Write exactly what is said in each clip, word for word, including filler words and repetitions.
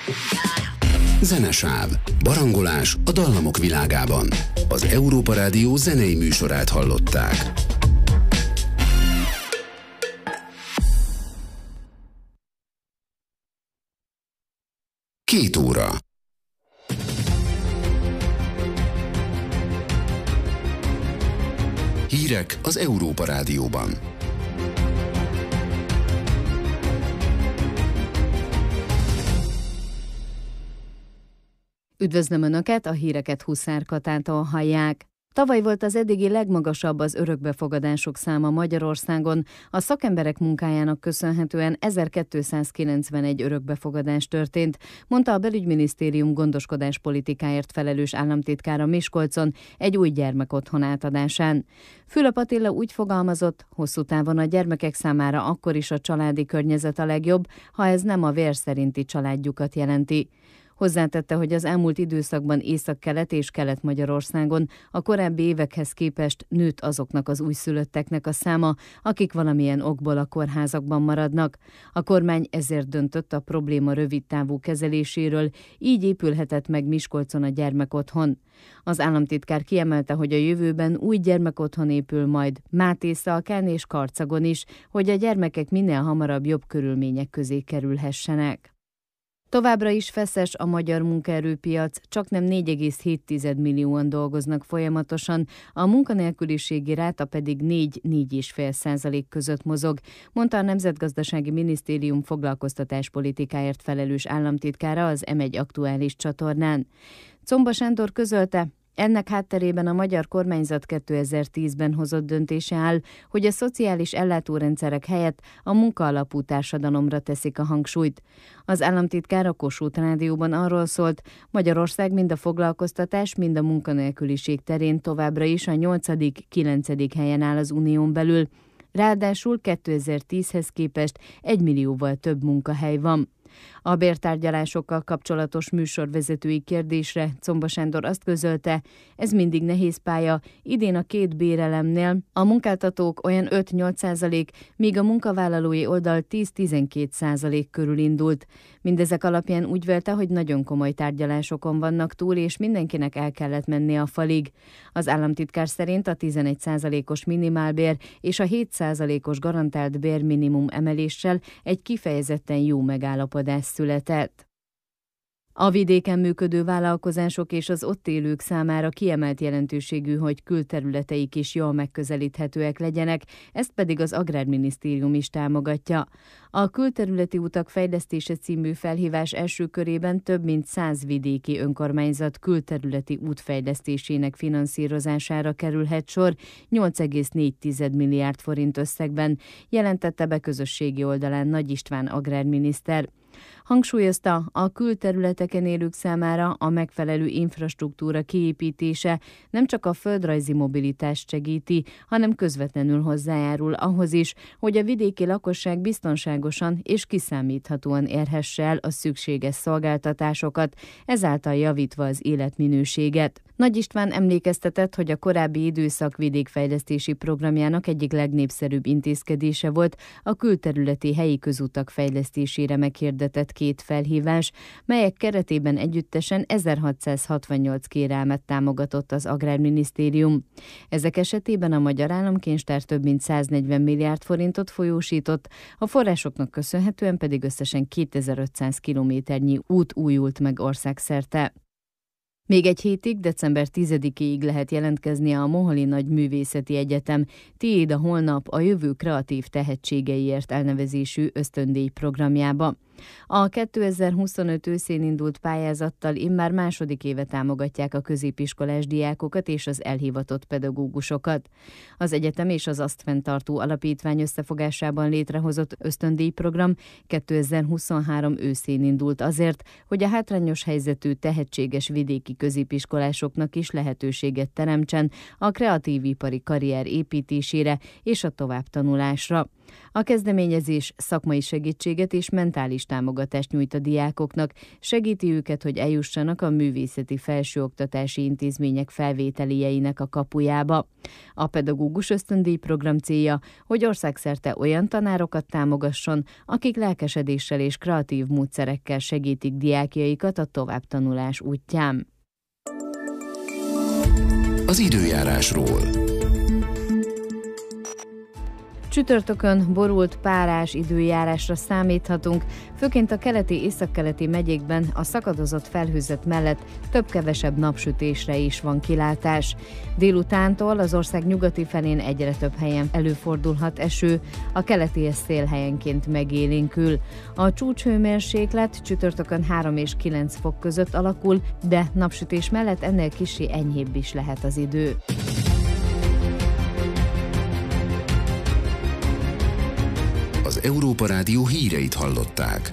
Zenesáv. Barangolás a dallamok világában. Az Európa Rádió zenei műsorát hallották. Két óra. Hírek az Európa Rádióban. Üdvözlöm Önöket, a híreket Huszár Katától hallják. Tavaly volt az eddigi legmagasabb az örökbefogadások száma Magyarországon. A szakemberek munkájának köszönhetően ezerkétszázkilencvenegy örökbefogadás történt, mondta a Belügyminisztérium gondoskodáspolitikáért felelős államtitkára Miskolcon egy új gyermekotthon átadásán. Fülöp Attila úgy fogalmazott, hosszú távon a gyermekek számára akkor is a családi környezet a legjobb, ha ez nem a vér szerinti családjukat jelenti. Hozzátette, hogy az elmúlt időszakban Észak-Kelet és Kelet-Magyarországon a korábbi évekhez képest nőtt azoknak az újszülötteknek a száma, akik valamilyen okból a kórházakban maradnak. A kormány ezért döntött a probléma rövidtávú kezeléséről, így épülhetett meg Miskolcon a gyermekotthon. Az államtitkár kiemelte, hogy a jövőben új gyermekotthon épül majd Mátészalkán és Karcagon is, hogy a gyermekek minél hamarabb jobb körülmények közé kerülhessenek. Továbbra is feszes a magyar munkaerőpiac, csaknem négy egész hét millióan dolgoznak folyamatosan, a munkanélküliségi ráta pedig négy-négy egész öt százalék között mozog, mondta a Nemzetgazdasági Minisztérium foglalkoztatáspolitikáért felelős államtitkára az em egy aktuális csatornán. Czomba Sándor közölte, ennek hátterében a magyar kormányzat kétezer-tízben hozott döntése áll, hogy a szociális ellátórendszerek helyett a munkaalapú társadalomra teszik a hangsúlyt. Az államtitkár a Kossuth Rádióban arról szólt, Magyarország mind a foglalkoztatás, mind a munkanélküliség terén továbbra is a nyolcadik-kilencedik helyen áll az unión belül. Ráadásul kétezer-tízhez képest egy millióval több munkahely van. A bértárgyalásokkal kapcsolatos műsorvezetői kérdésre Czomba Sándor azt közölte, ez mindig nehéz pálya, idén a két bérelemnél a munkáltatók olyan öt-nyolc százalék, míg a munkavállalói oldal tíz-tizenkét százalék körül indult. Mindezek alapján úgy vélte, hogy nagyon komoly tárgyalásokon vannak túl, és mindenkinek el kellett menni a falig. Az államtitkár szerint a tizenegy százalékos minimálbér és a hét százalékos garantált bérminimum emeléssel egy kifejezetten jó megállapodás született. A vidéken működő vállalkozások és az ott élők számára kiemelt jelentőségű, hogy külterületeik is jól megközelíthetőek legyenek, ezt pedig az Agrárminisztérium is támogatja. A Külterületi Utak Fejlesztése című felhívás első körében több mint száz vidéki önkormányzat külterületi útfejlesztésének finanszírozására kerülhet sor nyolc egész négy milliárd forint összegben, jelentette be közösségi oldalán Nagy István agrárminiszter. Hangsúlyozta, a külterületeken élők számára a megfelelő infrastruktúra kiépítése nem csak a földrajzi mobilitást segíti, hanem közvetlenül hozzájárul ahhoz is, hogy a vidéki lakosság biztonságosan és kiszámíthatóan érhesse el a szükséges szolgáltatásokat, ezáltal javítva az életminőséget. Nagy István emlékeztetett, hogy a korábbi időszak vidékfejlesztési programjának egyik legnépszerűbb intézkedése volt a külterületi helyi közutak fejlesztésére meghirdetett két felhívás, melyek keretében együttesen ezerhatszázhatvannyolc kérelmet támogatott az Agrárminisztérium. Ezek esetében a Magyar Államkincstár több mint száznegyven milliárd forintot folyósított, a forrásoknak köszönhetően pedig összesen kétezer-ötszáz kilométernyi út újult meg országszerte. Még egy hétig, december tizedikéig lehet jelentkezni a Moholi Nagy Művészeti Egyetem Tiéd a holnap a jövő kreatív tehetségeiért elnevezésű ösztöndíj programjába. A kétezer-huszonöt őszén indult pályázattal immár második éve támogatják a középiskolás diákokat és az elhivatott pedagógusokat. Az egyetem és az azt fenntartó alapítvány összefogásában létrehozott ösztöndíjprogram kétezer-huszonhárom őszén indult azért, hogy a hátrányos helyzetű tehetséges vidéki középiskolásoknak is lehetőséget teremtsen a kreatív ipari karrier építésére és a továbbtanulásra. A kezdeményezés szakmai segítséget és mentális támogatást nyújt a diákoknak, segíti őket, hogy eljussanak a művészeti felsőoktatási intézmények felvételieinek a kapujába. A pedagógus ösztöndíj program célja, hogy országszerte olyan tanárokat támogasson, akik lelkesedéssel és kreatív módszerekkel segítik diákjaikat a továbbtanulás útján. Az időjárásról. Csütörtökön borult, párás időjárásra számíthatunk, főként a keleti északkeleti megyékben a szakadozott felhőzet mellett több-kevesebb napsütésre is van kilátás. Délutántól az ország nyugati felén egyre több helyen előfordulhat eső, a keleti szél helyenként megélénkül. A csúcshőmérséklet csütörtökön három és kilenc fok között alakul, de napsütés mellett ennél kissé enyhébb is lehet az idő. Az Európa Rádió híreit hallották.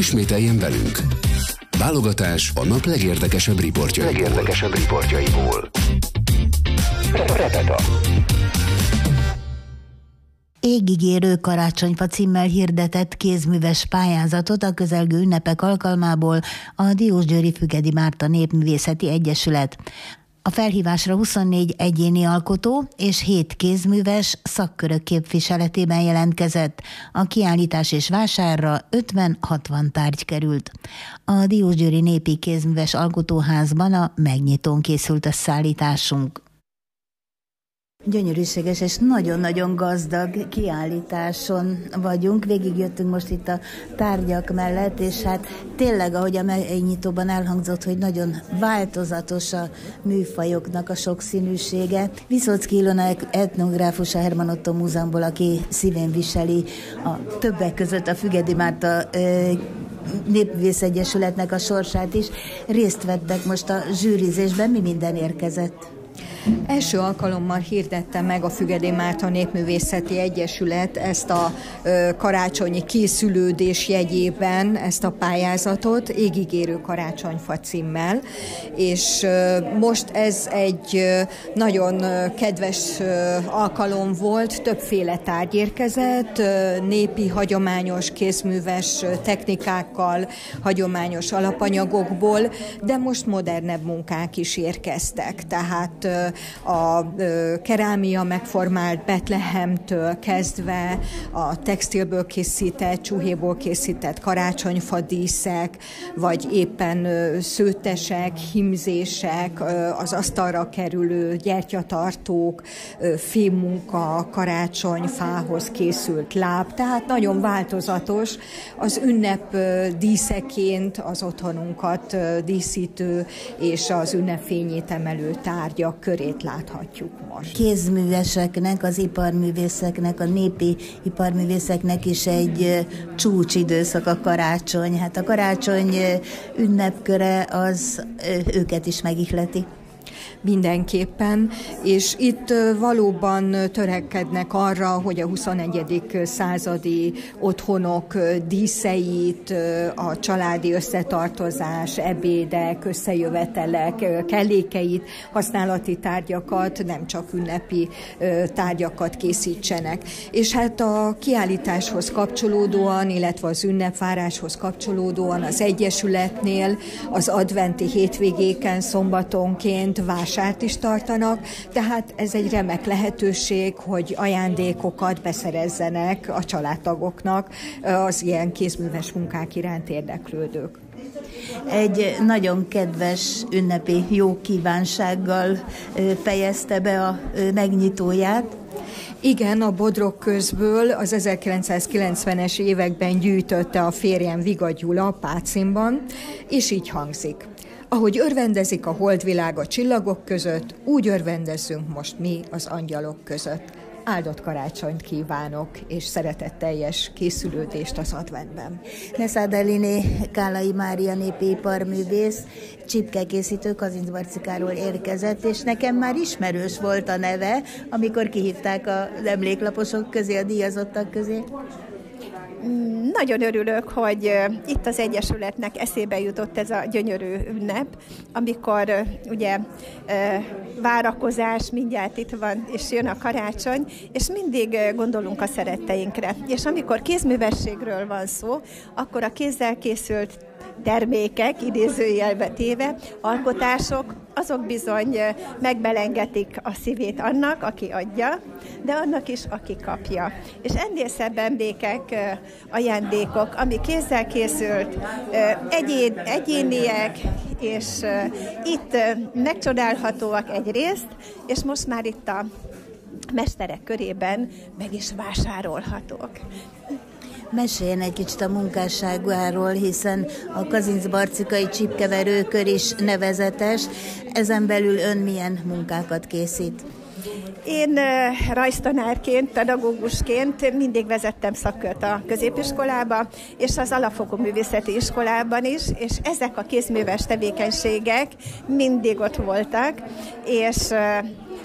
Ismételjen velünk! Válogatás a nap legérdekesebb riportjaiból. Legérdekesebb riportjaiból. Repeta. Égigérő karácsonyfa címmel hirdetett kézműves pályázatot a közelgő ünnepek alkalmából a Diósgyőri Fügedi Márta Népművészeti Egyesület. A felhívásra huszonnégy egyéni alkotó és hét kézműves szakkörök képviseletében jelentkezett. A kiállítás és vásárra ötven-hatvan tárgy került. A Diósgyőri Népi Kézműves Alkotóházban a megnyitón készült összeállításunk. Gyönyörűséges és nagyon-nagyon gazdag kiállításon vagyunk. Végigjöttünk most itt a tárgyak mellett, és hát tényleg, ahogy a megnyitóban elhangzott, hogy nagyon változatos a műfajoknak a sokszínűsége. Viszocki Ilona etnográfus a Herman Otto Múzeumból, aki szívén viseli a többek között a Fügedi Márta Népművész Egyesületnek a sorsát is. Részt vettek most a zsűrizésben, mi minden érkezett? Első alkalommal hirdette meg a Fügedi Márta Népművészeti Egyesület ezt a ö, karácsonyi készülődés jegyében ezt a pályázatot, Égigérő karácsonyfa címmel, és ö, most ez egy ö, nagyon ö, kedves ö, alkalom volt, többféle tárgy érkezett, ö, népi, hagyományos, kézműves ö, technikákkal, hagyományos alapanyagokból, de most modernebb munkák is érkeztek, tehát ö, a kerámia megformált Betlehemtől kezdve a textilből készített, csuhéból készített karácsonyfa díszek, vagy éppen szőttesek, hímzések, az asztalra kerülő gyertyatartók, fémmunka, karácsonyfához készült láb, tehát nagyon változatos az ünnep díszeként az otthonunkat díszítő és az ünnepfényét emelő tárgyak körét láthatjuk most. Kézműveseknek, az iparművészeknek, a népi iparművészeknek is egy csúcsidőszak a karácsony. Hát a karácsony ünnepköre az őket is megihleti. Mindenképpen, és itt valóban törekednek arra, hogy a huszonegyedik századi otthonok díszeit, a családi összetartozás, ebédek, összejövetelek, kellékeit, használati tárgyakat, nem csak ünnepi tárgyakat készítsenek. És hát a kiállításhoz kapcsolódóan, illetve az ünnepváráshoz kapcsolódóan az Egyesületnél az adventi hétvégéken szombatonként vásárt is tartanak, tehát ez egy remek lehetőség, hogy ajándékokat beszerezzenek a családtagoknak az ilyen kézműves munkák iránt érdeklődők. Egy nagyon kedves ünnepi jó kívánsággal fejezte be a megnyitóját. Igen, a Bodrog közből az ezerkilencszázkilencvenes években gyűjtötte a férjem Viga Gyula Pácinban, és így hangzik. Ahogy örvendezik a holdvilág a csillagok között, úgy örvendezzünk most mi az angyalok között. Áldott karácsonyt kívánok, és szeretetteljes készülődést az adventben. Neszádeliné Kálai Mária népi iparművész, csipkekészítő Kazincbarcikáról érkezett, és nekem már ismerős volt a neve, amikor kihívták az emléklaposok közé, a díjazottak közé. Nagyon örülök, hogy itt az Egyesületnek eszébe jutott ez a gyönyörű ünnep, amikor ugye várakozás, mindjárt itt van, és jön a karácsony, és mindig gondolunk a szeretteinkre. És amikor kézművességről van szó, akkor a kézzel készült termékek, idézőjelbe téve, alkotások, azok bizony megbelengetik a szívét annak, aki adja, de annak is, aki kapja. És ennél szebb emlékek, ajándékok, ami kézzel készült, egyén, egyéniek, és itt megcsodálhatóak egyrészt, és most már itt a mesterek körében meg is vásárolhatók. Meséljen egy kicsit a munkásságáról, hiszen a kazincbarcikai csipkeverőkör is nevezetes. Ezen belül ön milyen munkákat készít? Én rajztanárként, pedagógusként mindig vezettem szakkört a középiskolába, és az alapfokú művészeti iskolában is, és ezek a kézműves tevékenységek mindig ott voltak, és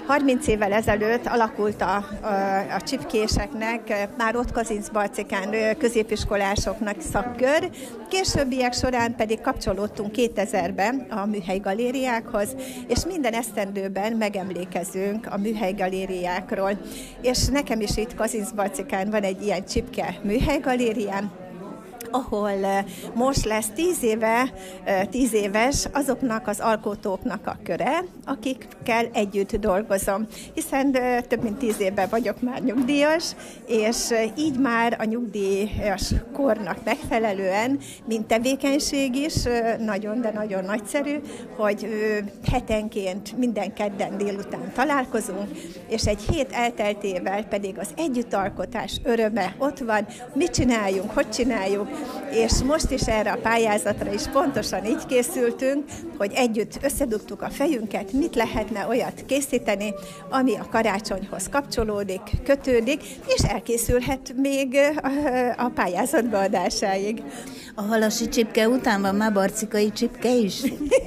harminc évvel ezelőtt alakult a, a, a csipkéseknek, már ott Kazincbarcikán középiskolásoknak szakkör, későbbiek során pedig kapcsolódtunk kétezerben a műhelygalériákhoz, és minden esztendőben megemlékezünk a műhelygalériákról. És nekem is itt Kazincbarcikán van egy ilyen csipke műhelygalériám, ahol most lesz tíz éve, tíz éves azoknak az alkotóknak a köre, akikkel együtt dolgozom. Hiszen több mint tíz évben vagyok már nyugdíjas, és így már a nyugdíjas kornak megfelelően, mint tevékenység is nagyon, de nagyon nagyszerű, hogy hetenként minden kedden délután találkozunk, és egy hét elteltével pedig az együttalkotás öröme ott van, mit csináljunk, hogy csináljuk, és most is erre a pályázatra is pontosan így készültünk, hogy együtt összedugtuk a fejünket, mit lehetne olyat készíteni, ami a karácsonyhoz kapcsolódik, kötődik, és elkészülhet még a pályázat beadásáig. A halasi csipke után van már barcikai csipke is?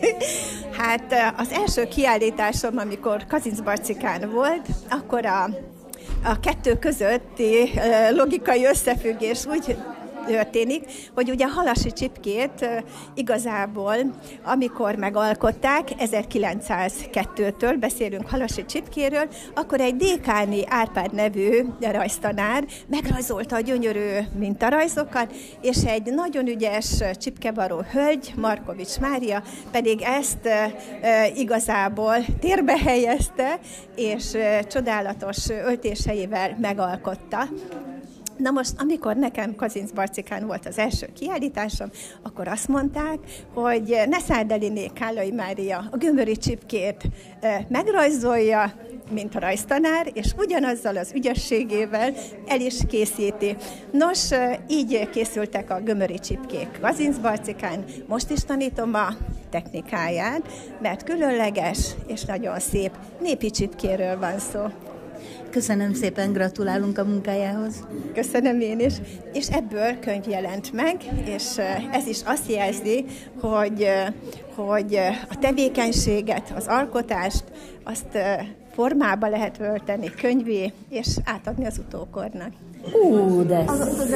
Hát az első kiállításom, amikor Kazincbarcikán volt, akkor a, a kettő közötti logikai összefüggés úgy történik, hogy ugye a halasi csipkét igazából, amikor megalkották, ezerkilencszázkettőtől beszélünk halasi csipkéről, akkor egy Dékáni Árpád nevű rajztanár megrajzolta a gyönyörű mintarajzokat, és egy nagyon ügyes csipkevaró hölgy, Markovics Mária pedig ezt e, e, igazából térbe helyezte, és e, csodálatos öltéseivel megalkotta. Na most, amikor nekem Kazincbarcikán volt az első kiállításom, akkor azt mondták, hogy Neszárdyné Kállai Mária a gömöri csipkét megrajzolja, mint a rajztanár, és ugyanazzal az ügyességével el is készíti. Nos, így készültek a gömöri csipkék Kazincbarcikán. Most is tanítom a technikáját, mert különleges és nagyon szép népi csipkéről van szó. Köszönöm szépen, gratulálunk a munkájához. Köszönöm én is. És ebből könyv jelent meg, és ez is azt jelzi, hogy, hogy a tevékenységet, az alkotást, azt formába lehet ölteni könyvé, és átadni az utókornak. Ú, de az, az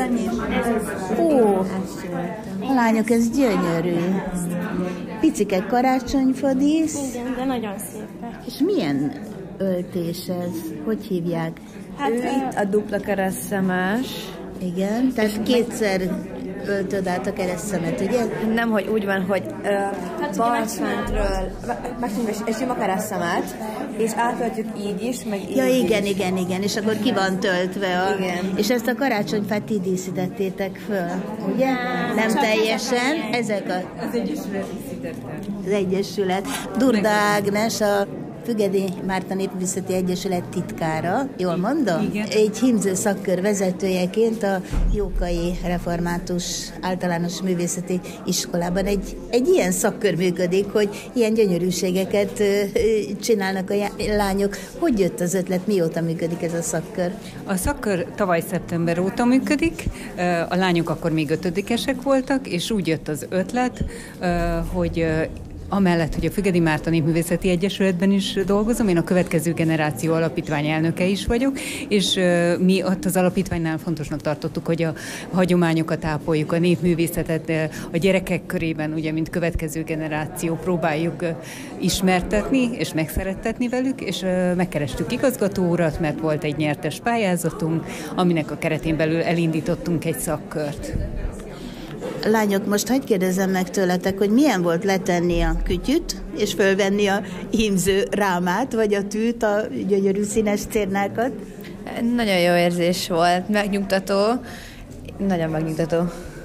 Ó, lányok, ez gyönyörű. Picike karácsonyfadísz. Igen, de nagyon szépek. És milyen öltés ez? Hogy hívják? Hát ő itt a dupla keresztszemás. Igen, tehát kétszer öltöd át a keresztszemet, ugye? Nem, hogy úgy van, hogy uh, hát balfentről megcsináljuk egy sima keresztszemet, és átöltjük így is, meg így Ja, igen, is. igen, igen, és akkor ki van töltve. A... Igen. És ezt a karácsonyfát ti díszítettétek föl, ugye? Nem teljesen, ezek a... Az Egyesület díszítette. Az Egyesület. Durda Ágnes, a Fügedi Márta Népművészeti Egyesület titkára, jól mondom? Igen. Egy hímző szakkör vezetőjeként a Jókai Református Általános Művészeti Iskolában egy, egy ilyen szakkör működik, hogy ilyen gyönyörűségeket csinálnak a lányok. Hogy jött az ötlet, mióta működik ez a szakkör? A szakkör tavaly szeptember óta működik, a lányok akkor még ötödikesek voltak, és úgy jött az ötlet, hogy amellett, hogy a Fügedi Márta Népművészeti Egyesületben is dolgozom, én a következő generáció alapítvány elnöke is vagyok, és uh, mi ott az alapítványnál fontosnak tartottuk, hogy a hagyományokat ápoljuk, a népművészetet uh, a gyerekek körében, ugye, mint következő generáció próbáljuk uh, ismertetni és megszerettetni velük, és uh, megkerestük igazgató urat, mert volt egy nyertes pályázatunk, aminek a keretén belül elindítottunk egy szakkört. Lányok, most hadd kérdezzem meg tőletek, hogy milyen volt letenni a kütyüt, és fölvenni a hímző rámát, vagy a tűt, a gyönyörű színes cérnákat? Nagyon jó érzés volt, megnyugtató, nagyon megnyugtató.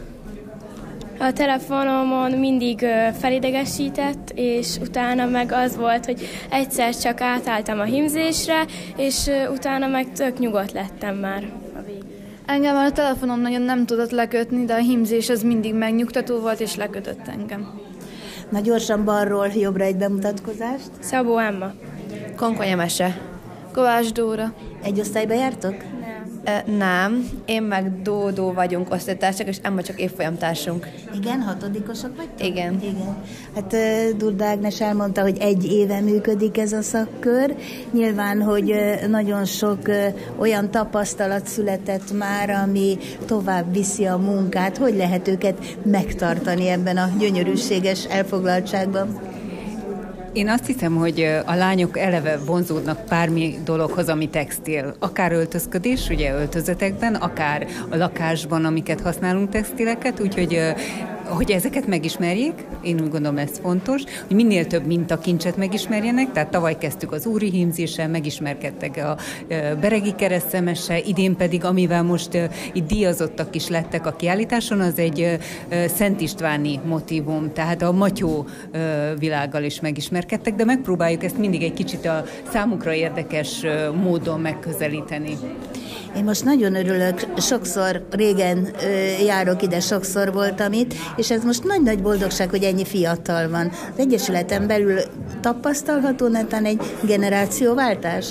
A telefonomon mindig felidegesített, és utána meg az volt, hogy egyszer csak átálltam a hímzésre, és utána meg tök nyugodt lettem már. Engem a telefonom nagyon nem tudott lekötni, de a hímzés az mindig megnyugtató volt, és lekötött engem. Na gyorsan balról jobbra egy bemutatkozást. Szabó Emma. Konkoly Emese. Kovács Dóra. Egy osztályba jártok? Nem. Nem, én meg Dódó vagyunk osztálytársak, és Emma csak évfolyamtársunk. Igen, hatodikosok vagytok? Igen. Igen. Hát Durda Ágnes elmondta, hogy egy éve működik ez a szakkör. Nyilván, hogy nagyon sok olyan tapasztalat született már, ami tovább viszi a munkát. Hogy lehet őket megtartani ebben a gyönyörűséges elfoglaltságban? Én azt hiszem, hogy a lányok eleve vonzódnak bármi dologhoz, ami textil. Akár öltözködés, ugye öltözetekben, akár a lakásban, amiket használunk textileket, úgyhogy hogy ezeket megismerjék, én úgy gondolom ez fontos, hogy minél több mintakincset megismerjenek, tehát tavaly kezdtük az úri hímzéssel, megismerkedtek a beregi keresztszemessel, idén pedig, amivel most itt díjazottak is lettek a kiállításon, az egy Szent Istváni motívum, tehát a matyó világgal is megismerkedtek, de megpróbáljuk ezt mindig egy kicsit a számukra érdekes módon megközelíteni. Én most nagyon örülök, sokszor régen ö, járok ide, sokszor voltam itt, és ez most nagy-nagy boldogság, hogy ennyi fiatal van. Az Egyesületen belül tapasztalható netán egy generációváltás?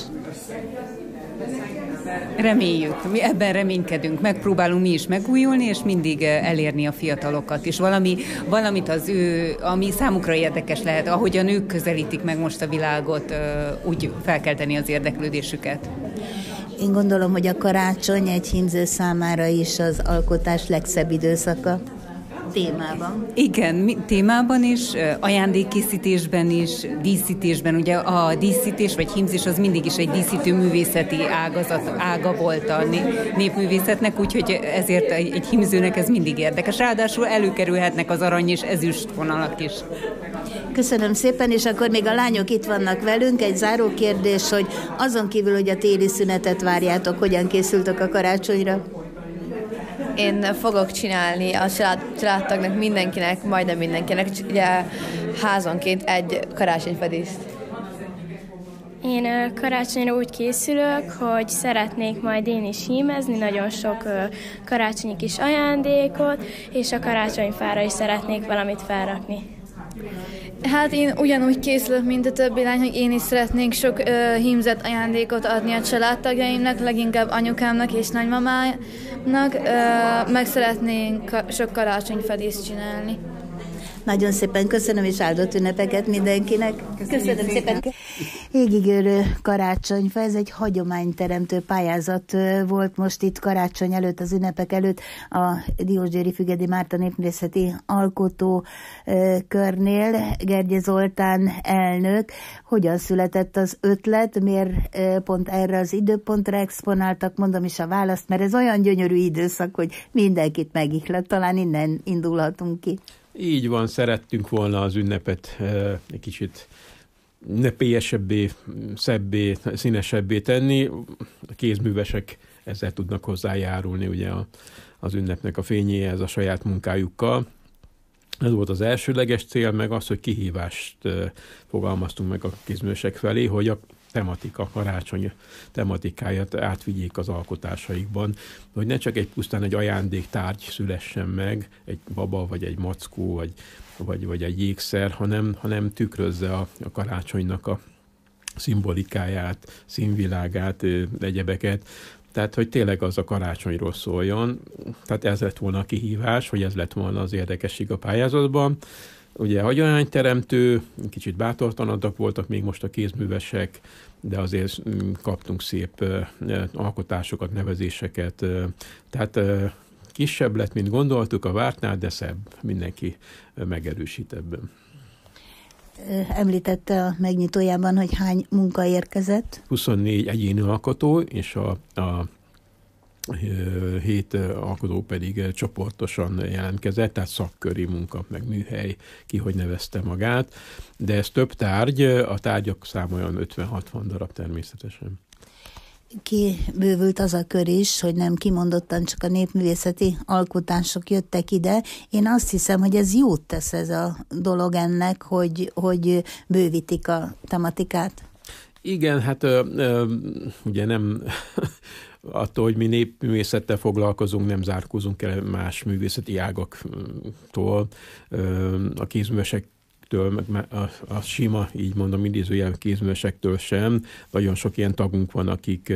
Reméljük, mi ebben reménykedünk, megpróbálunk mi is megújulni, és mindig elérni a fiatalokat, és valami, valamit az ő, ami számukra érdekes lehet, ahogyan ők közelítik meg most a világot, úgy felkelteni az érdeklődésüket. Én gondolom, hogy a karácsony egy hímző számára is az alkotás legszebb időszaka. Témában. Igen, témában is, ajándékkészítésben is, díszítésben. Ugye a díszítés vagy hímzés az mindig is egy díszítő művészeti ágazat, ága volt a népművészetnek, úgyhogy ezért egy hímzőnek ez mindig érdekes. Ráadásul előkerülhetnek az arany és ezüst vonalak is. Köszönöm szépen, és akkor még a lányok itt vannak velünk. Egy záró kérdés, hogy azon kívül, hogy a téli szünetet várjátok, hogyan készültök a karácsonyra? Én fogok csinálni a család, családtagnak, mindenkinek, majdnem mindenkinek, ugye házonként egy karácsonyfedészt. Én karácsonyra úgy készülök, hogy szeretnék majd én is hímezni, nagyon sok karácsonyi kis ajándékot, és a karácsonyfára is szeretnék valamit felrakni. Hát én ugyanúgy készülök, mint a többi lány, hogy én is szeretnék sok ö, hímzett ajándékot adni a családtagjaimnak, leginkább anyukámnak és nagymamának, ö, meg szeretnénk ka- sok karácsonyfedészt csinálni. Nagyon szépen köszönöm, és áldott ünnepeket mindenkinek. Köszönöm, köszönöm szépen. szépen. Égigörő karácsonyfa, ez egy hagyományteremtő pályázat volt most itt karácsony előtt, az ünnepek előtt a Diósgyőri Fügedi Márta Népművészeti Alkotó Körnél. Gergye Zoltán elnök, hogyan született az ötlet, miért pont erre az időpontra exponáltak, mondom is a választ, mert ez olyan gyönyörű időszak, hogy mindenkit megihlet, talán innen indulhatunk ki. Így van, szerettünk volna az ünnepet egy kicsit ünnepélyesebbé, szebbé, színesebbé tenni. A kézművesek ezzel tudnak hozzájárulni ugye a, az ünnepnek a fényéhez a saját munkájukkal. Ez volt az elsőleges cél, meg az, hogy kihívást fogalmaztunk meg a kézművesek felé, hogy a tematika, karácsony tematikáját átvigyék az alkotásaikban, hogy ne csak egy pusztán egy ajándéktárgy szülessen meg, egy baba, vagy egy mackó, vagy, vagy, vagy egy jégszer, hanem, hanem tükrözze a, a karácsonynak a szimbolikáját, színvilágát, egyebeket. Tehát, hogy tényleg az a karácsonyról szóljon. Tehát ez lett volna a kihívás, hogy ez lett volna az érdekesség a pályázatban. Ugye hagyományteremtő, kicsit bátortalanabbak voltak még most a kézművesek, de azért kaptunk szép alkotásokat, nevezéseket. Tehát kisebb lett, mint gondoltuk a vártnál, de szebb. Mindenki megerősít ebben. Említette a megnyitójában, hogy hány munka érkezett? huszonnégy egyéni alkotó, és a, a hét alkotó pedig csoportosan jelentkezett, tehát szakköri munka, meg műhely, ki hogy nevezte magát, de ez több tárgy, a tárgyak száma olyan ötven-hatvan darab természetesen. Kibővült az a kör is, hogy nem kimondottan csak a népművészeti alkotások jöttek ide. Én azt hiszem, hogy ez jót tesz ez a dolog ennek, hogy, hogy bővítik a tematikát. Igen, hát ö, ö, ugye nem attól, hogy mi népművészettel foglalkozunk, nem zárkózunk el más művészeti ágaktól. A kézművesek kézművesektől, a, a sima, így mondom, idézőjel kézművesektől sem. Nagyon sok ilyen tagunk van, akik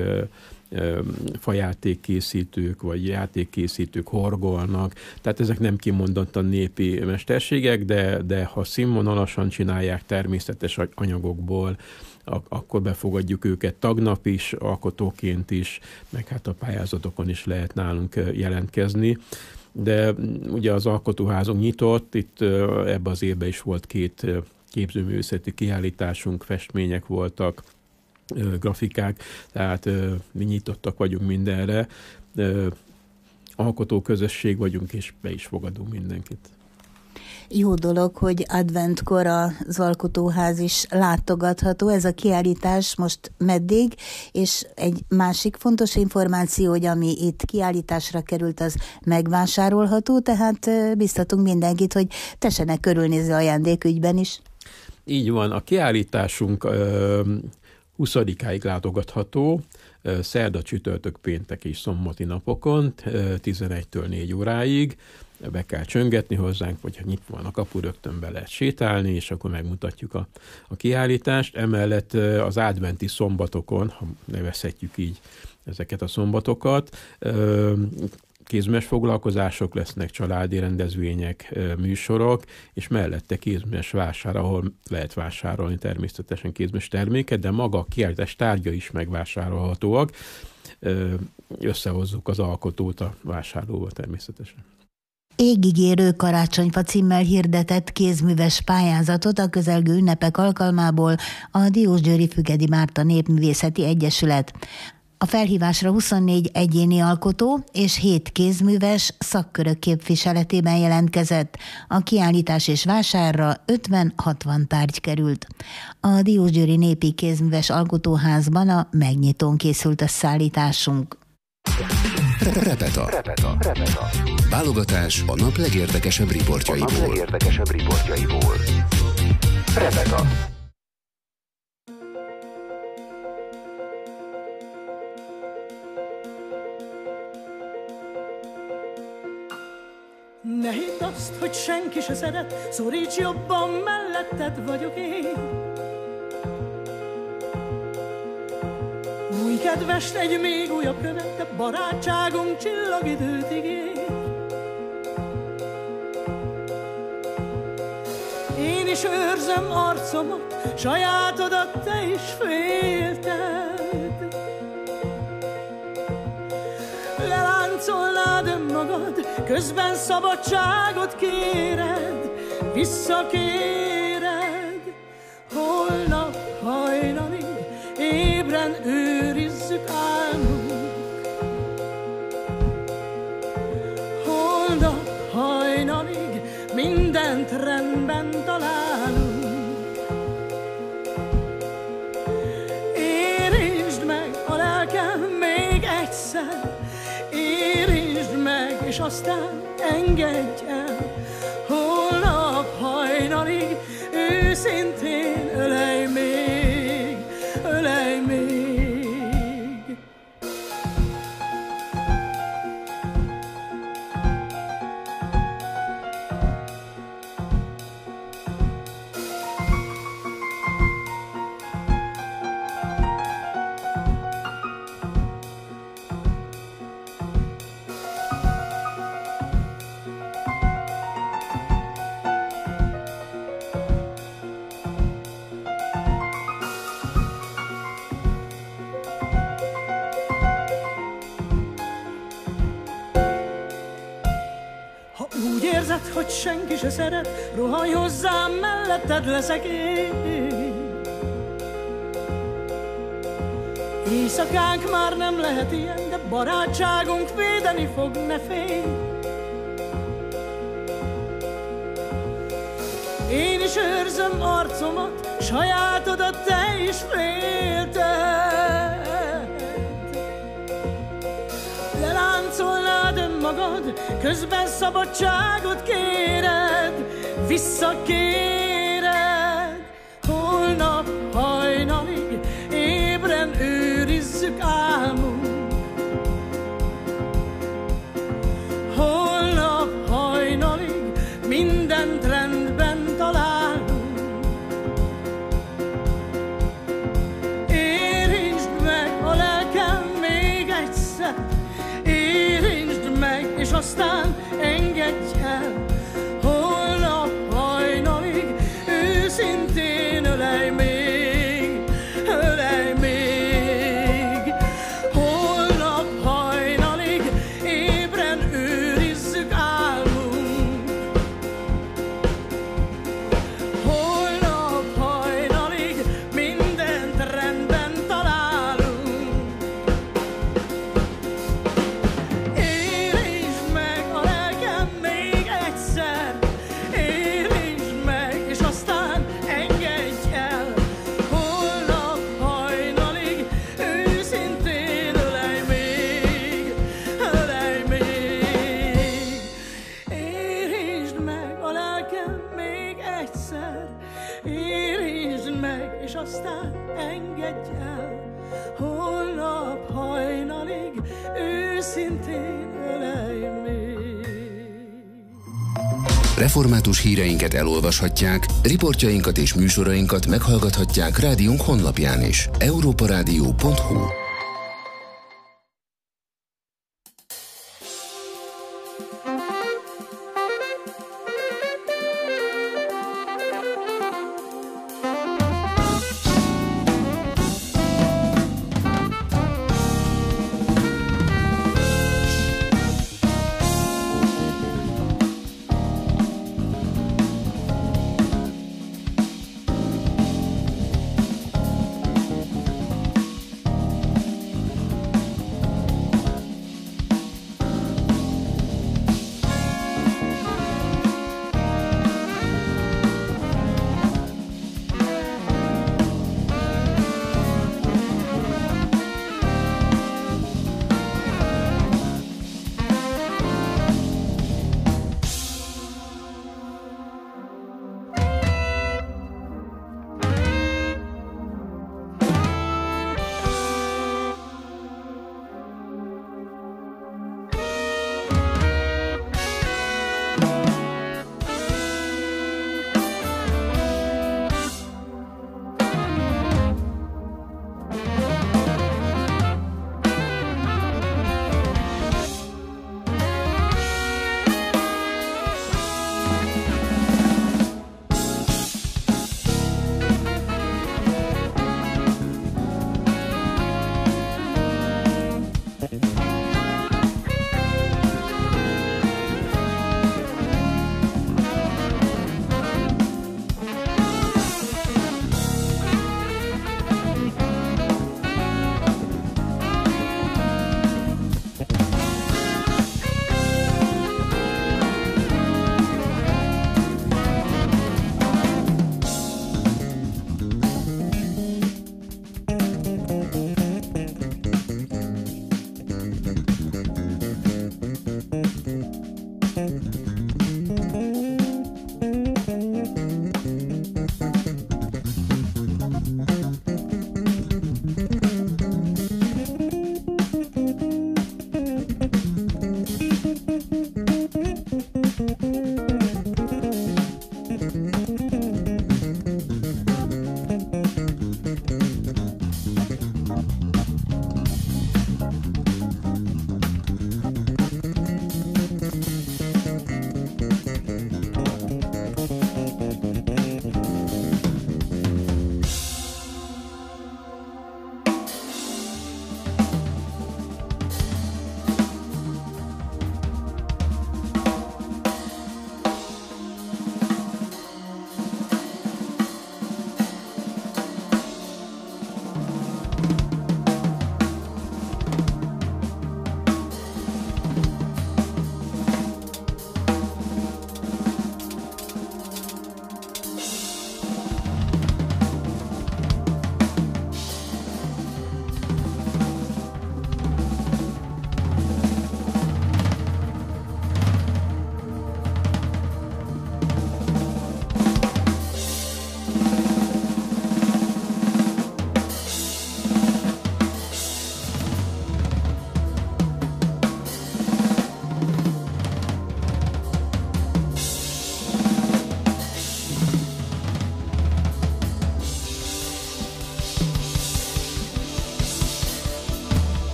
fajátékkészítők, vagy játékkészítők, horgolnak. Tehát ezek nem kimondottan népi mesterségek, de, de ha színvonalasan csinálják természetes anyagokból, akkor befogadjuk őket tagnak is, alkotóként is, meg hát a pályázatokon is lehet nálunk jelentkezni. De ugye az alkotóházunk nyitott, itt ebbe az évben is volt két képzőművészeti kiállításunk, festmények voltak, grafikák, tehát mi nyitottak vagyunk mindenre. Alkotóközösség vagyunk, és be is fogadunk mindenkit. Jó dolog, hogy adventkor az alkotóház is látogatható. Ez a kiállítás most meddig, és egy másik fontos információ, hogy ami itt kiállításra került, az megvásárolható, tehát biztatunk mindenkit, hogy tessenek körülnézni ajándékügyben is. Így van, a kiállításunk huszadikáig látogatható, szerda, csütörtök, péntek és szombati napokon, tizenegytől négy óráig. Be kell csöngetni hozzánk, vagy ha nyitva van a kapu, rögtön be lehet sétálni, és akkor megmutatjuk a, a kiállítást. Emellett az adventi szombatokon, ha nevezhetjük így ezeket a szombatokat, kézműves foglalkozások lesznek, családi rendezvények, műsorok, és mellette kézműves vásár, ahol lehet vásárolni természetesen kézműves terméket, de maga a kiállítás tárgya is megvásárolhatóak. Összehozzuk az alkotót a vásárlóval természetesen. Égigérő karácsonyfa címmel hirdetett kézműves pályázatot a közelgő ünnepek alkalmából a Diósgyőri Fügedi Márta Népművészeti Egyesület. A felhívásra huszonnégy egyéni alkotó és hét kézműves szakkörök képviseletében jelentkezett. A kiállítás és vásárra ötven-hatvan tárgy került. A Diósgyőri Népi Kézműves Alkotóházban a megnyitón készült összeállításunk. Repeta. Repeta. Repeta. Válogatás a nap legérdekesebb riportjaiból. A nap legérdekesebb riportjaiból. Repeta. Ne hidd azt, hogy senki se szeret, szoríts jobban, melletted vagyok én. Új kedves, egy még újabb követ, de barátságunk csillagidőt ígér. Én is őrzöm arcomat, sajátodat te is félted. Leláncolnád önmagad, közben szabadságot kéred, visszakéred. Holnap hajnalig ébren őrizzük álmunk. Holnap hajnalig mindent rendben találunk. Érintsd meg a lelkem még egyszer, érintsd meg, és aztán engedj el. Holnap hajnalig őszintén ölej még, ölej még. Hogy senki se szeret, rohanj hozzám, melletted leszek én. Éjszakánk már nem lehet ilyen, de barátságunk védeni fog, ne félj. Én is őrzöm arcomat, sajátodat te is félted. Leláncolnád önmagad, közben szabadságot kéred, visszakéred. Holnap hajnalig ébren őrizzük álmunk. Holnap hajnalig mindent rendben találunk. egyszer, érintsd meg, és aztán engedj el. Holnap hajnalig őszintén ölelj még. Református híreinket elolvashatják, riportjainkat és műsorainkat meghallgathatják rádiónk honlapján is. európarádió pont hu.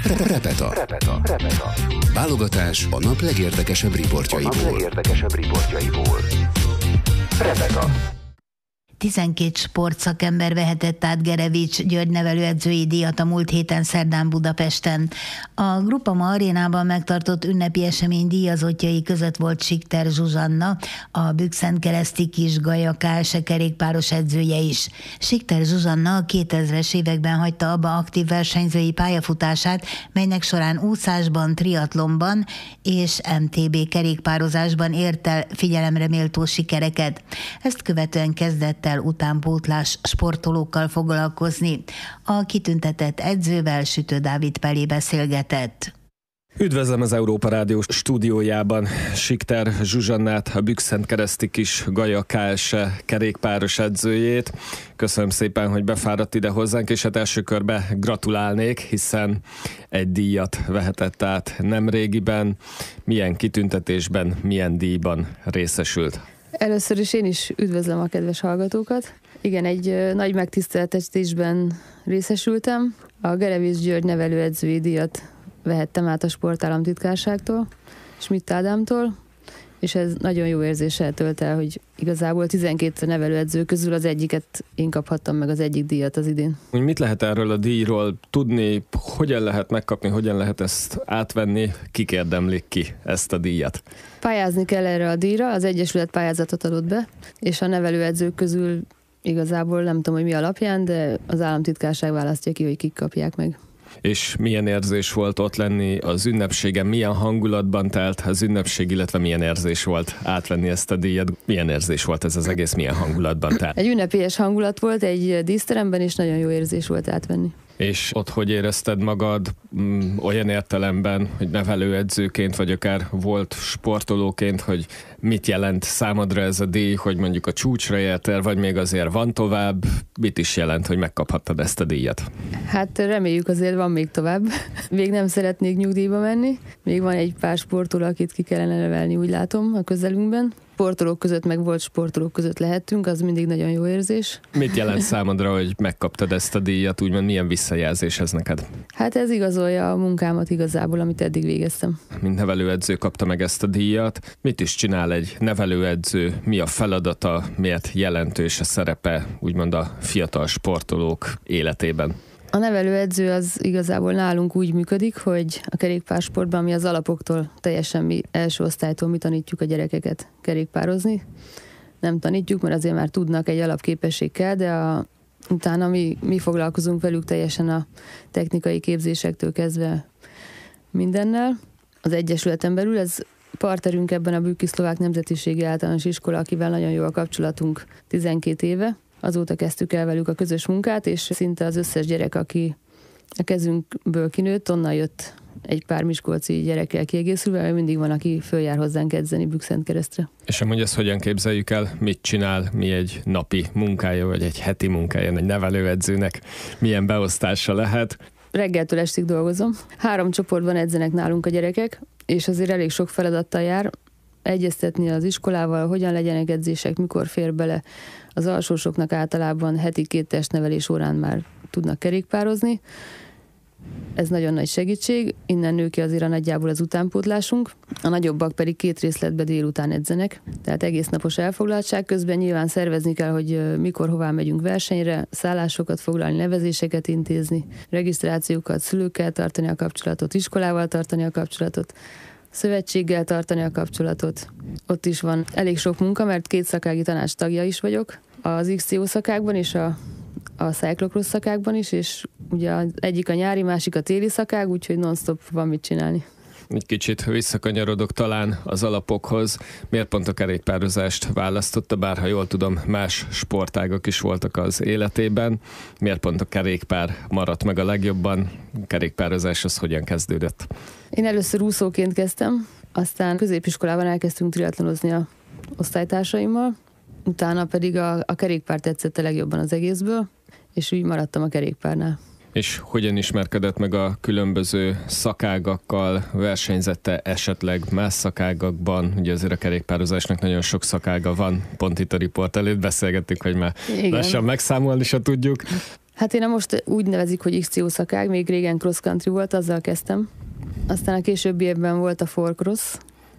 Repeta. Repeta. Repeta. Válogatás a nap legérdekesebb riportjaiból. A nap legérdekesebb riportjaiból. Repeta. tizenkét sportszakember vehetett át Gerevics György nevelőedzői díjat a múlt héten szerdán Budapesten. A Groupama arénában megtartott ünnepi esemény díjazottjai között volt Sikter Zsuzsanna, a Bükszentkereszti Kis-Gaja ká es é kerékpáros edzője is. Sikter Zsuzsanna a kétezres években hagyta abba aktív versenyzői pályafutását, melynek során úszásban, triatlonban és em té bé kerékpározásban ért el figyelemre méltó sikereket. Ezt követően kezdett el utánpótlás sportolókkal foglalkozni. A kitüntetett edzővel Sütő Dávid Pelé beszélgetett. Üdvözlöm az Európa Rádió stúdiójában Sikter Zsuzsannát, a Bükszentkereszti Kis-Gaja ká es é kerékpáros edzőjét. Köszönöm szépen, hogy befáradt ide hozzánk, és hát első körben gratulálnék, hiszen egy díjat vehetett át nemrégiben. Milyen kitüntetésben, milyen díjban részesült? Először is én is üdvözlöm a kedves hallgatókat. Igen, egy nagy megtiszteltetésben részesültem. A Gerevics György nevelőedzői díjat vehettem át a sportállamtitkárságtól, Schmidt Ádámtól, és ez nagyon jó érzéssel tölt el, hogy igazából tizenkét nevelőedző közül az egyiket én kaphattam meg az egyik díjat az idén. Mit lehet erről a díjról tudni, hogyan lehet megkapni, hogyan lehet ezt átvenni, kik érdemlik ki ezt a díjat? Pályázni kell erre a díjra, az Egyesület pályázatot adott be, és a nevelőedzők közül igazából nem tudom, hogy mi alapján, de az államtitkárság választja ki, hogy kik kapják meg. És milyen érzés volt ott lenni az ünnepségen, milyen hangulatban telt az ünnepség, illetve milyen érzés volt átvenni ezt a díjat, milyen érzés volt ez az egész, milyen hangulatban telt? Egy ünnepélyes hangulat volt egy díszteremben, és nagyon jó érzés volt átvenni. És ott hogy érezted magad mm, olyan értelemben, hogy nevelőedzőként, vagy akár volt sportolóként, hogy mit jelent számodra ez a díj, hogy mondjuk a csúcsra értél, vagy még azért van tovább, mit is jelent, hogy megkaphattad ezt a díjat? Hát reméljük azért van még tovább. Még nem szeretnék nyugdíjba menni, még van egy pár sportoló, akit ki kellene nevelni, úgy látom, a közelünkben. Sportolók között, meg volt sportolók között lehettünk, az mindig nagyon jó érzés. Mit jelent számodra, hogy megkaptad ezt a díjat, úgymond milyen visszajelzés ez neked? Hát ez igazolja a munkámat igazából, amit eddig végeztem. Mint nevelőedző kapta meg ezt a díjat. Mit is csinál egy nevelőedző? Mi a feladata? Miért jelentős a szerepe, úgymond a fiatal sportolók életében? A nevelőedző az igazából nálunk úgy működik, hogy a kerékpársportban mi az alapoktól, teljesen mi első osztálytól mi tanítjuk a gyerekeket kerékpározni. Nem tanítjuk, mert azért már tudnak, egy alapképesség kell, de a, utána mi, mi foglalkozunk velük teljesen a technikai képzésektől kezdve mindennel. Az Egyesületen belül ez partnerünk ebben a Bükki Szlovák Nemzetiségi Általános Iskola, akivel nagyon jó a kapcsolatunk tizenkét éve. Azóta kezdtük el velük a közös munkát, és szinte az összes gyerek, aki a kezünkből kinőtt, onnan jött egy pár miskolci gyerekkel kiegészülve, mert mindig van, aki följár hozzánk edzeni Bükszentkeresztre. És amúgy ezt hogyan képzeljük el? Mit csinál? Mi egy napi munkája, vagy egy heti munkája egy nevelőedzőnek? Milyen beosztása lehet? Reggeltől estig dolgozom. Három csoportban edzenek nálunk a gyerekek, és azért elég sok feladattal jár. Egyeztetni az iskolával, hogyan legyenek edzések, mikor fér bele. Az alsósoknak általában heti két testnevelés órán már tudnak kerékpározni. Ez nagyon nagy segítség, innen nő ki azért a nagyjából az utánpótlásunk. A nagyobbak pedig két részletbe délután edzenek, tehát egész napos elfoglaltság. Közben nyilván szervezni kell, hogy mikor, hová megyünk versenyre, szállásokat foglalni, nevezéseket intézni, regisztrációkat, szülőkkel tartani a kapcsolatot, iskolával tartani a kapcsolatot, szövetséggel tartani a kapcsolatot. Ott is van elég sok munka, mert két szakági tanács tagja is vagyok, az iksz cé o szakákban és a, a cyclocross szakákban is, és ugye az egyik a nyári, másik a téli szakág, úgyhogy non-stop van mit csinálni. Egy kicsit visszakanyarodok talán az alapokhoz. Miért pont a kerékpározást választotta, bár ha jól tudom, más sportágak is voltak az életében. Miért pont a kerékpár maradt meg a legjobban? A kerékpározás az hogyan kezdődött? Én először úszóként kezdtem, aztán középiskolában elkezdtünk triatlonozni a osztálytársaimmal, utána pedig a, a kerékpár tetszett a legjobban az egészből, és úgy maradtam a kerékpárnál. És hogyan ismerkedett meg a különböző szakágakkal, versenyzette esetleg más szakágakban? Ugye azért a kerékpározásnak nagyon sok szakága van, pont itt a riport előtt beszélgettünk, hogy már igen, lassan megszámolni se tudjuk. Hát én most úgy nevezik, hogy iksz cé o szakág, még régen cross country volt, azzal kezdtem. Aztán a későbbiekben volt a four cross,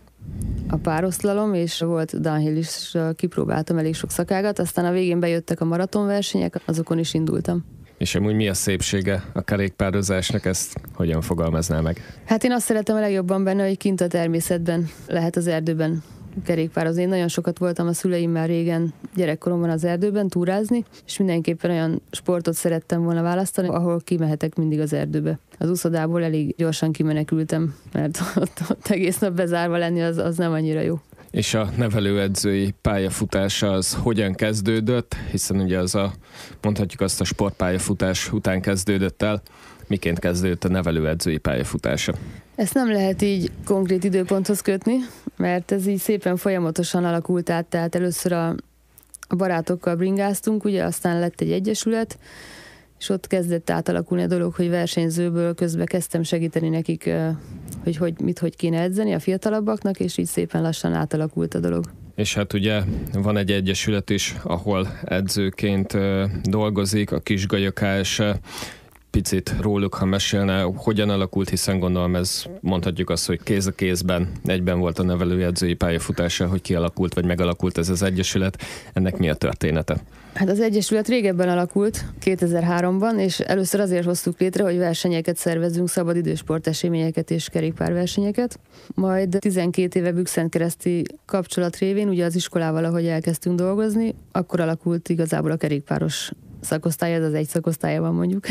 a pároszlalom, és volt downhill is, kipróbáltam elég sok szakágat, aztán a végén bejöttek a maratonversenyek, azokon is indultam. És amúgy mi a szépsége a kerékpározásnak, ezt hogyan fogalmazná meg? Hát én azt szeretem a legjobban benne, hogy kint a természetben lehet az erdőben kerékpározni. Én nagyon sokat voltam a szüleimmel régen gyerekkoromban az erdőben túrázni, és mindenképpen olyan sportot szerettem volna választani, ahol kimehetek mindig az erdőbe. Az úszodából elég gyorsan kimenekültem, mert ott, ott egész nap bezárva lenni az, az nem annyira jó. És a nevelőedzői pályafutása az hogyan kezdődött, hiszen ugye az a, mondhatjuk azt, a sportpályafutás után kezdődött el, miként kezdődött a nevelőedzői pályafutása? Ezt nem lehet így konkrét időponthoz kötni, mert ez így szépen folyamatosan alakult át, tehát először a, a barátokkal bringáztunk, ugye aztán lett egy egyesület, és ott kezdett átalakulni a dolog, hogy versenyzőből közben kezdtem segíteni nekik, hogy, hogy mit hogy kéne edzeni a fiatalabbaknak, és így szépen lassan átalakult a dolog. És hát ugye van egy egyesület is, ahol edzőként dolgozik, a Kisgajok ká es é. Picit róluk, ha mesélne, hogyan alakult, hiszen gondolom ez, mondhatjuk azt, hogy kéz a kézben egyben volt a nevelőedzői pályafutása, hogy kialakult, vagy megalakult ez az egyesület. Ennek mi a története? Hát az egyesület régebben alakult, kétezer-háromban, és először azért hoztuk létre, hogy versenyeket szervezzünk, szabadidős sporteseményeket és kerékpárversenyeket. Majd tizenkét éve Bükszentkereszti kapcsolat révén, ugye az iskolával, ahogy elkezdtünk dolgozni, akkor alakult igazából a kerékpáros szakosztály, ez az egy szakosztályában mondjuk.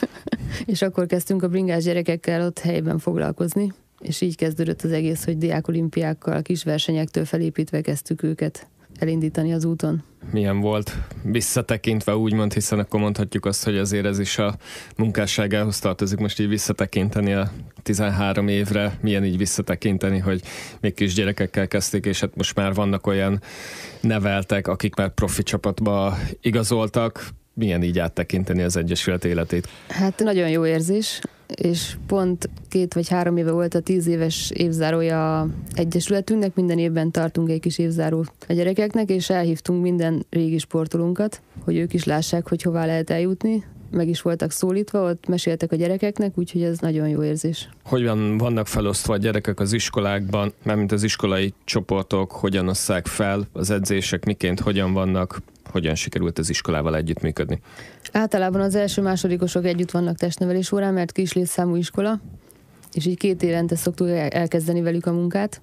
És akkor kezdtünk a bringás gyerekekkel ott helyben foglalkozni, és így kezdődött az egész, hogy diákolimpiákkal, kis versenyektől felépítve kezdtük őket elindítani az úton. Milyen volt visszatekintve úgymond, hiszen akkor mondhatjuk azt, hogy azért ez is a munkásságához tartozik most így visszatekinteni a tizenhárom évre, milyen így visszatekinteni, hogy még kis gyerekekkel kezdték, és hát most már vannak olyan neveltek, akik már profi csapatba igazoltak. Milyen így áttekinteni az egyesület életét? Hát nagyon jó érzés, és pont két vagy három éve volt a tíz éves évzárója a egyesületünknek, minden évben tartunk egy kis évzárót a gyerekeknek, és elhívtunk minden régi sportolónkat, hogy ők is lássák, hogy hová lehet eljutni. Meg is voltak szólítva, ott meséltek a gyerekeknek, úgyhogy ez nagyon jó érzés. Hogyan vannak felosztva a gyerekek az iskolákban, mármint az iskolai csoportok, hogyan osszák fel az edzések, miként, hogyan vannak, hogyan sikerült az iskolával együttműködni? Általában az első másodikosok együtt vannak testnevelés órán, mert kis létszámú iskola, és így két évente szoktuk elkezdeni velük a munkát.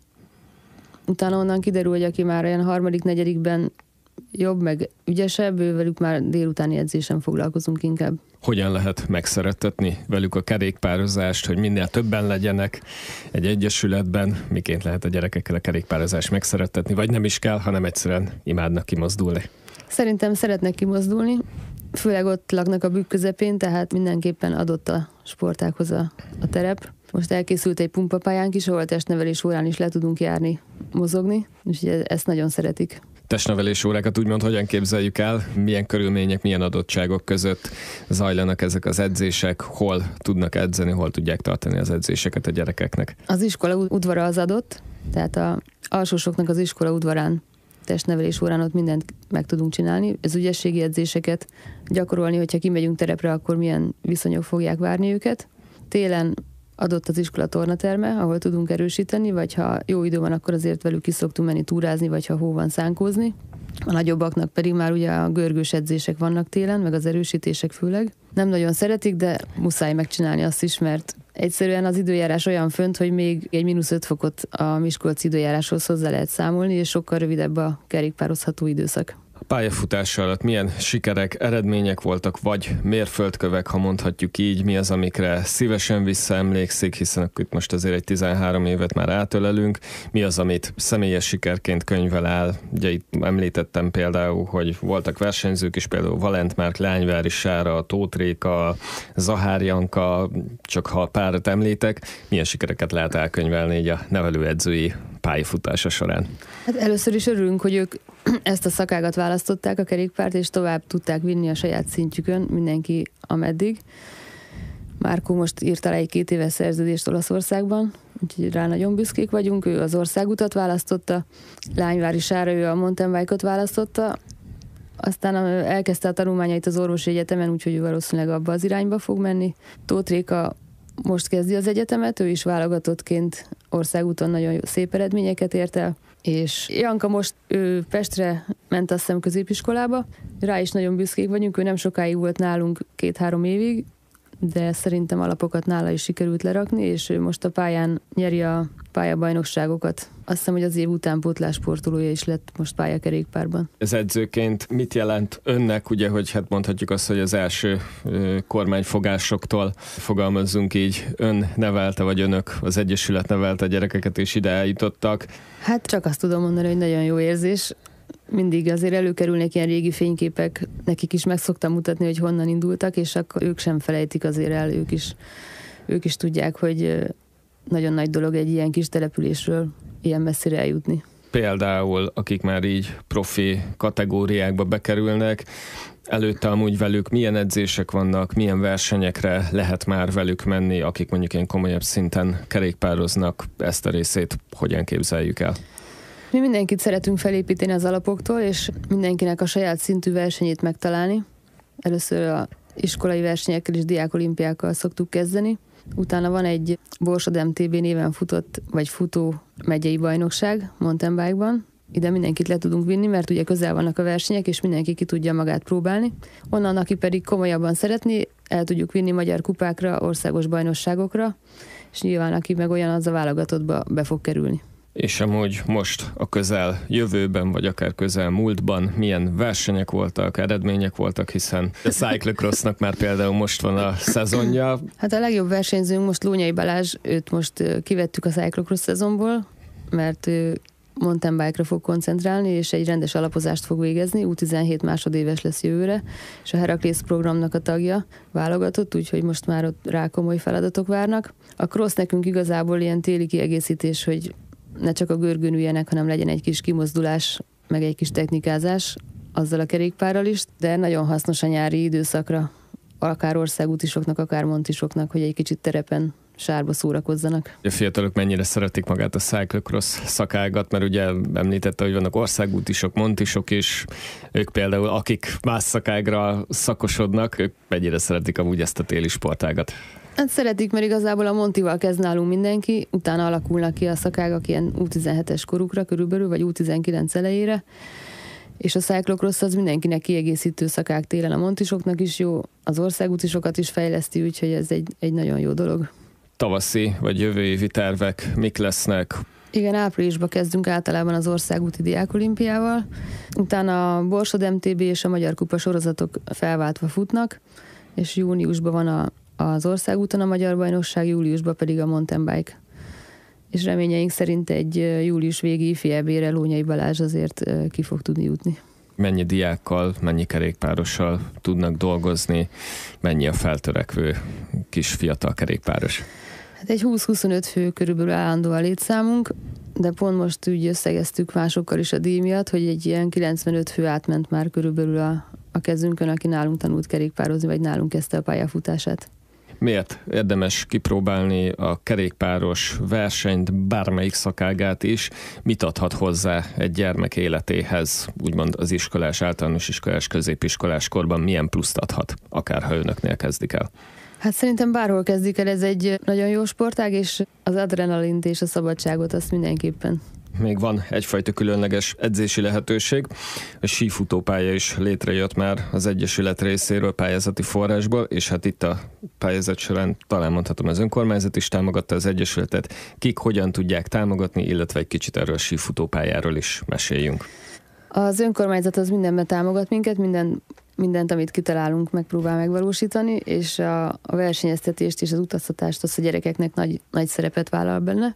Utána onnan kiderül, hogy aki már olyan harmadik, negyedikben jobb, meg ügyesebb, velük már délutáni edzésen foglalkozunk inkább. Hogyan lehet megszerettetni velük a kerékpározást, hogy minél többen legyenek egy egyesületben, miként lehet a gyerekekkel a kerékpározást megszerettetni, vagy nem is kell, hanem egyszerűen imádnak kimozdulni? Szerintem szeretnek kimozdulni, főleg ott laknak a Bükk közepén, tehát mindenképpen adott a sportákhoz a, a terep. Most elkészült egy pumpapályánk is, ahol testnevelés órán is le tudunk járni, mozogni, és ezt nagyon szeretik. Testnevelés órákat úgymond hogyan képzeljük el? Milyen körülmények, milyen adottságok között zajlanak ezek az edzések? Hol tudnak edzeni, hol tudják tartani az edzéseket a gyerekeknek? Az iskola udvara az adott, tehát az alsósoknak az iskola udvarán, testnevelés órán ott mindent meg tudunk csinálni. Ez ügyességi edzéseket gyakorolni, hogyha kimegyünk terepre, akkor milyen viszonyok fogják várni őket. Télen adott az iskola tornaterme, ahol tudunk erősíteni, vagy ha jó idő van, akkor azért velük ki szoktunk menni túrázni, vagy ha hó van, szánkózni. A nagyobbaknak pedig már ugye a görgős edzések vannak télen, meg az erősítések főleg. Nem nagyon szeretik, de muszáj megcsinálni azt is, mert egyszerűen az időjárás olyan fönt, hogy még egy mínusz öt fokot a miskolci időjáráshoz hozzá lehet számolni, és sokkal rövidebb a kerékpározható időszak. A pályafutása alatt milyen sikerek, eredmények voltak, vagy mérföldkövek, ha mondhatjuk így, mi az, amikre szívesen visszaemlékszik, hiszen akkor itt most azért egy tizenhárom évet már átölelünk, mi az, amit személyes sikerként könyvel el. Ugye itt említettem például, hogy voltak versenyzők is, például Valent Márk, Lányvári Sára, Tóth Réka, Zahár Janka, csak ha párat említek, milyen sikereket lehet elkönyvelni így a nevelőedzői pályafutása során? Hát először is örülünk, hogy ők ezt a szakágat választották, a kerékpárt, és tovább tudták vinni a saját szintjükön, mindenki ameddig. Márkó most írt alá egy két éves szerződést Olaszországban, úgyhogy rá nagyon büszkék vagyunk, ő az országutat választotta, Lányvári Sára, ő a mountain bike-ot választotta, aztán elkezdte a tanulmányait az orvosi egyetemen, úgyhogy ő valószínűleg abba az irányba fog menni. Tóth Réka most kezdi az egyetemet, ő is válogatottként országúton nagyon jó, szép eredményeket ért el, és Janka most ő Pestre ment, azt hiszem, középiskolába, rá is nagyon büszkék vagyunk, ő nem sokáig volt nálunk, két-három évig, de szerintem alapokat nála is sikerült lerakni, és ő most a pályán nyeri a pályabajnokságokat. Azt hiszem, hogy az év utánpótlás sportolója is lett most pályakerékpárban. Ez edzőként mit jelent önnek, ugye, hogy hát mondhatjuk azt, hogy az első ö, kormányfogásoktól fogalmazzunk így, ön nevelte, vagy önök, az Egyesület nevelte a gyerekeket, és ide eljutottak? Hát csak azt tudom mondani, hogy nagyon jó érzés. Mindig azért előkerülnek ilyen régi fényképek, nekik is meg szoktam mutatni, hogy honnan indultak, és akkor ők sem felejtik azért el, ők is, ők is tudják, hogy nagyon nagy dolog egy ilyen kis településről ilyen messzire eljutni. Például, akik már így profi kategóriákba bekerülnek, előtte amúgy velük milyen edzések vannak, milyen versenyekre lehet már velük menni, akik mondjuk ilyen komolyabb szinten kerékpároznak, ezt a részét hogyan képzeljük el? Mi mindenkit szeretünk felépíteni az alapoktól, és mindenkinek a saját szintű versenyét megtalálni. Először a iskolai versenyekkel és diákolimpiákkal szoktuk kezdeni. Utána van egy Borsod em té bé néven futott, vagy futó megyei bajnokság mountain bike-ban. Ide mindenkit le tudunk vinni, mert ugye közel vannak a versenyek, és mindenki ki tudja magát próbálni. Onnan, aki pedig komolyabban szeretné, el tudjuk vinni magyar kupákra, országos bajnokságokra, és nyilván aki meg olyan, az a válogatottba be fog kerülni. És amúgy most a közel jövőben, vagy akár közel múltban milyen versenyek voltak, eredmények voltak, hiszen a cyclocrossnak már például most van a szezonja. Hát a legjobb versenyzőnk most Lónyai Balázs, őt most kivettük a cyclocross szezonból, mert ő mountain bike-ra fog koncentrálni, és egy rendes alapozást fog végezni, U tizenhét másodéves lesz jövőre, és a Heraklész programnak a tagja válogatott, úgyhogy most már ott rá komoly feladatok várnak. A cross nekünk igazából ilyen téli kiegészítés, hogy ne csak a görgőn üljenek, hanem legyen egy kis kimozdulás, meg egy kis technikázás, azzal a kerékpárral is, de nagyon hasznos a nyári időszakra, akár országútisoknak, akár montisoknak, hogy egy kicsit terepen, sárba szórakozzanak. A fiatalok mennyire szeretik magát a cyclocross szakágat, mert ugye említette, hogy vannak országútisok, montisok is, ők például, akik más szakágra szakosodnak, ők mennyire szeretik amúgy ezt a téli sportágat? Hát szeretik, mert igazából a Montival kezd nálunk mindenki, utána alakulnak ki a szakágak ilyen U tizenhetes korukra körülbelül, vagy U tizenkilenc elejére, és a cyclocross az mindenkinek kiegészítő szakák télen, a montisoknak is jó, az országútisokat is fejleszti, úgyhogy ez egy, egy nagyon jó dolog. Tavaszi vagy jövő évi tervek mik lesznek? Igen, áprilisban kezdünk általában az országúti diákolimpiával, utána a Borsod em té bé és a Magyar Kupa sorozatok felváltva futnak, és júniusban van a az országúton a magyar bajnokság, júliusban pedig a mountain bike. És reményeink szerint egy július végi ifi é bé-re Lónyai Balázs azért ki fog tudni jutni. Mennyi diákkal, mennyi kerékpárossal tudnak dolgozni, mennyi a feltörekvő kis fiatal kerékpáros? Hát egy húsz-huszonöt fő körülbelül állandó a létszámunk, de pont most úgy összegeztük másokkal is a díj miatt, hogy egy ilyen kilencvenöt fő átment már körülbelül a, a kezünkön, aki nálunk tanult kerékpározni, vagy nálunk kezdte a pályafutását. Miért érdemes kipróbálni a kerékpáros versenyt, bármelyik szakágát is? Mit adhat hozzá egy gyermek életéhez, úgymond az iskolás, általános iskolás, középiskolás korban milyen pluszt adhat, akár ha önöknél kezdik el? Hát szerintem bárhol kezdik el, ez egy nagyon jó sportág, és az adrenalint és a szabadságot azt mindenképpen. Még van egyfajta különleges edzési lehetőség. A sífutópálya is létrejött már az Egyesület részéről pályázati forrásból, és hát itt a pályázat során talán mondhatom, az önkormányzat is támogatta az Egyesületet. Kik hogyan tudják támogatni, illetve egy kicsit erről a sífutópályáról is meséljünk. Az önkormányzat az mindenben támogat minket, minden, mindent, amit kitalálunk, megpróbál megvalósítani, és a, a versenyeztetést és az utaztatást azt a gyerekeknek nagy, nagy szerepet vállal benne.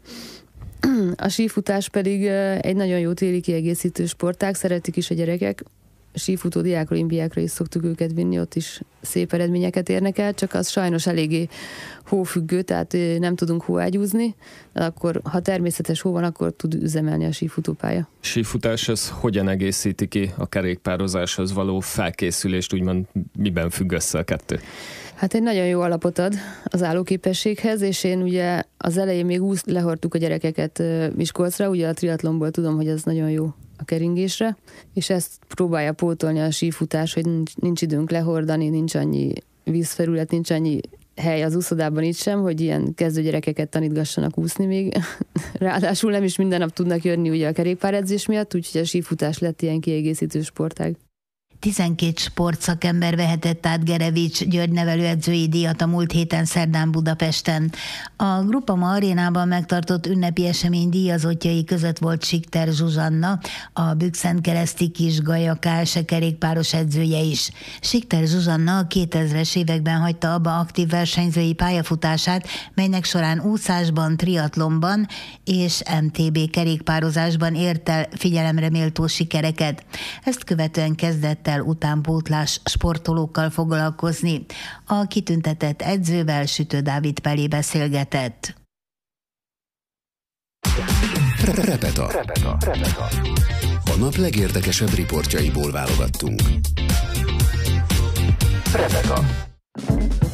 A sífutás pedig egy nagyon jó téli kiegészítő sportág, szeretik is a gyerekek. A sífutó diákolimpiákra is szoktuk őket vinni, ott is szép eredményeket érnek el, csak az sajnos eléggé hófüggő, tehát nem tudunk hóágyúzni, de akkor, ha természetes hó van, akkor tud üzemelni a sífutópálya. Sífutás az hogyan egészíti ki a kerékpározáshoz való felkészülést, úgymond miben függ össze a kettő? Hát egy nagyon jó alapot ad az állóképességhez, és én ugye az elején még úgy lehordtuk a gyerekeket Miskolcra, ugye a triatlonból tudom, hogy ez nagyon jó a keringésre, és ezt próbálja pótolni a sífutás, hogy nincs, nincs időnk lehordani, nincs annyi vízfelület, nincs annyi hely az úszodában itt sem, hogy ilyen kezdőgyerekeket tanítgassanak úszni még. Ráadásul nem is minden nap tudnak jönni ugye a kerékpáredzés miatt, úgyhogy a sífutás lett ilyen kiegészítő sportág. tizenkét sportszakember vehetett át Gerevics György nevelőedzői díjat a múlt héten szerdán Budapesten. A Groupama arénában megtartott ünnepi esemény díjazottjai között volt Sikter Zsuzsanna, a Bükszentkereszti Kis Gaja ká es kerékpáros edzője is. Sikter Zsuzsanna a kétezres években hagyta abba aktív versenyzői pályafutását, melynek során úszásban, triatlonban és em té bé kerékpározásban ért el figyelemre méltó sikereket. Ezt követően kezdett el utánpótlás sportolókkal foglalkozni. A kitüntetett edzővel Sütő Dávid Pelé beszélgetett. Repeta. Repeta. Repeta. A nap legérdekesebb riportjaiból válogattunk. Repeta.